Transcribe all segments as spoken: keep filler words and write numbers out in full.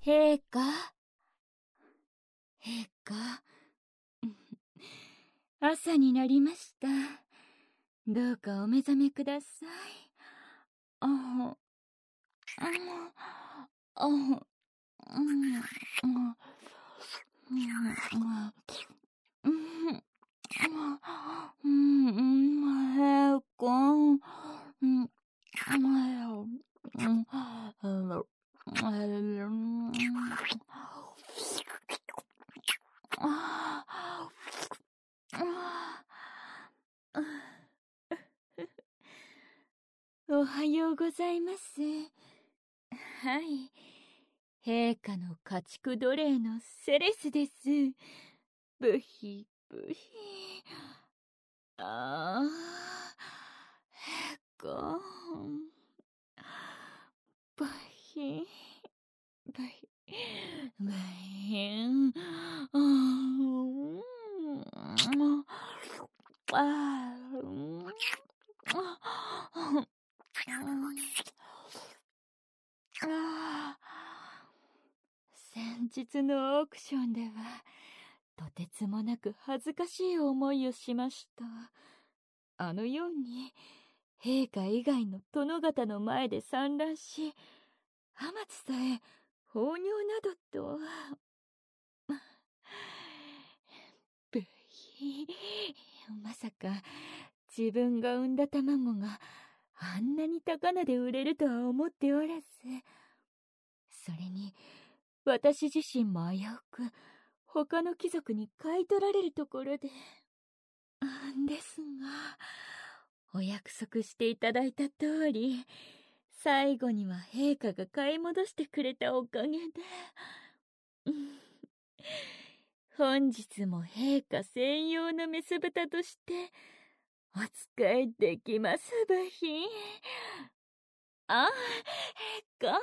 陛下、陛下、朝になりました。どうかお目覚めください。あ、あ、あ、うん、うん、うん、うん、陛下、うん、おはようございます。はい。陛下の家畜奴隷のセレスです。ブヒ、ブヒ。ああ、陛下。ブヒ、ブヒ、ブヒ。ああ、先日のオークションではとてつもなく恥ずかしい思いをしました。あのように陛下以外の殿方の前で産卵し、ハマツさえ放尿などと。ブヒ、まさか自分が産んだ卵があんなに高値で売れるとは思っておらず、それに私自身も危うく他の貴族に買い取られるところで。ですが、お約束していただいた通り、最後には陛下が買い戻してくれたおかげで、本日も陛下専用のメス豚としてお使いできますばひ。あ、陛下、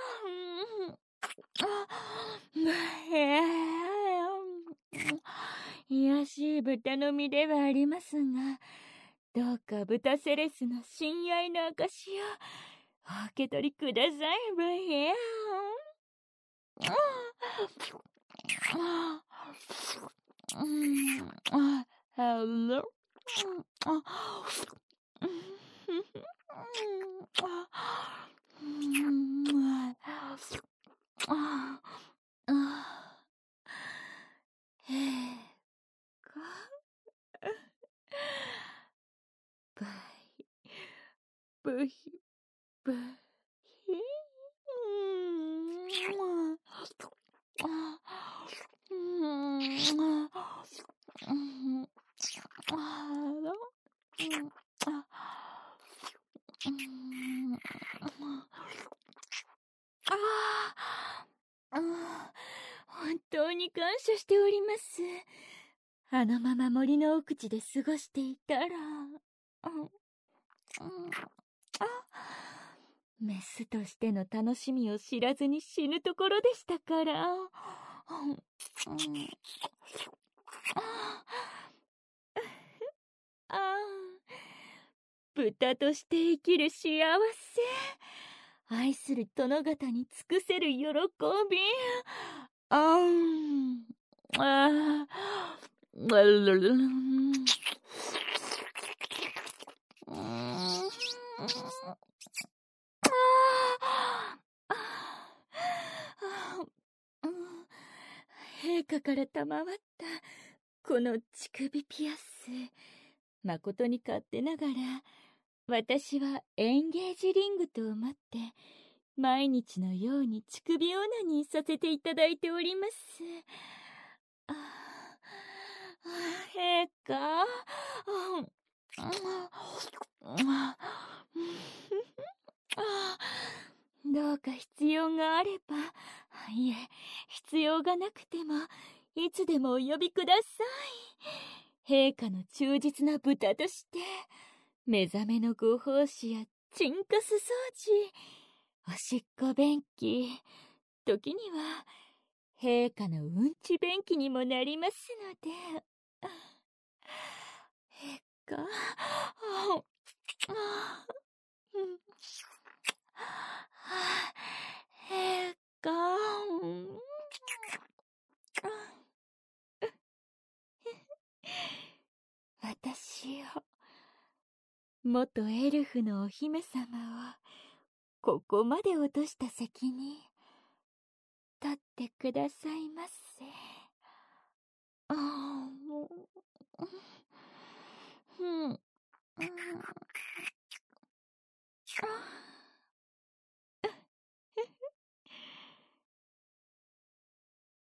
いやしい豚の身ではありますが、どうか豚セレスの親愛の証をお受け取りくださいばへ。ブヒ、ブヒ、本当に感謝しております。あのまま森の奥地で過ごしていたら、メスとしての楽しみを知らずに死ぬところでしたから。ああ、豚として生きる幸せ、愛する殿方に尽くせる喜び、あん、ああ、陛下から賜ったこの乳首ピアス、誠に勝手ながら私はエンゲージリングと思って毎日のように乳首オナニーさせていただいております。ああ、陛下、どうか必要があれば、いえ、必要がなくてもいつでもお呼びください。陛下の忠実な豚として目覚めのご奉仕やチンカス掃除、おしっこ便器、時には陛下のうんち便器にもなりますので。陛下、陛下、 元エルフのお姫様をここまで落とした責任立ってくださいませ。ああ、もう、うん、うん、